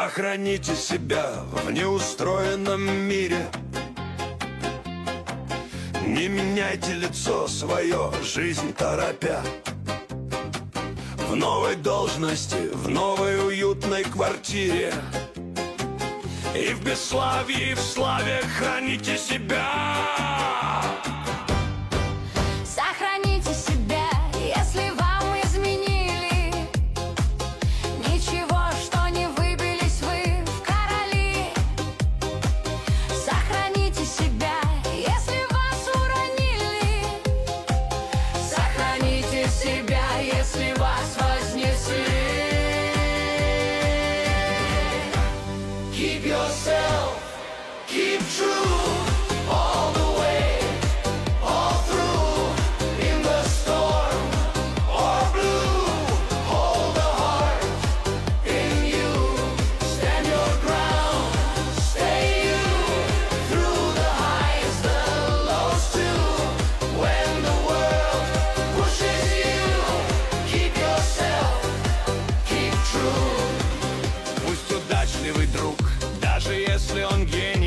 Сохраните себя в неустроенном мире. Не меняйте лицо свое, жизнь торопя. В новой должности, в новой уютной квартире. И в бесславии, и в славе храните себя. Сохраните себя, если вам изменили. Ничего, что не выбились вы в короли. Сохраните себя, если вас уронили. Сохраните себя, если вас вознесли. Keep yourself, keep true, all the way, all through, in the storm or blue. Hold the heart in you, stand your ground, stay you, through the highs, the lows too. When the world pushes you, keep yourself, keep true. Пусть удачливый друг, даже если он гений,